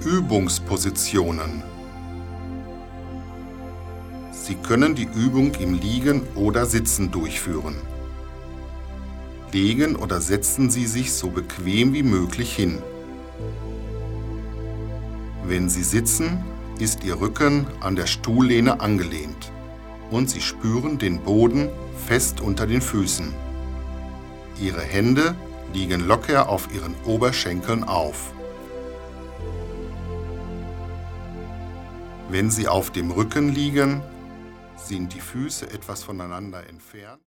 Übungspositionen. Sie können die Übung im Liegen oder Sitzen durchführen. Legen oder setzen Sie sich so bequem wie möglich hin. Wenn Sie sitzen, ist Ihr Rücken an der Stuhllehne angelehnt und Sie spüren den Boden fest unter den Füßen. Ihre Hände liegen locker auf Ihren Oberschenkeln auf. Wenn Sie auf dem Rücken liegen, sind die Füße etwas voneinander entfernt.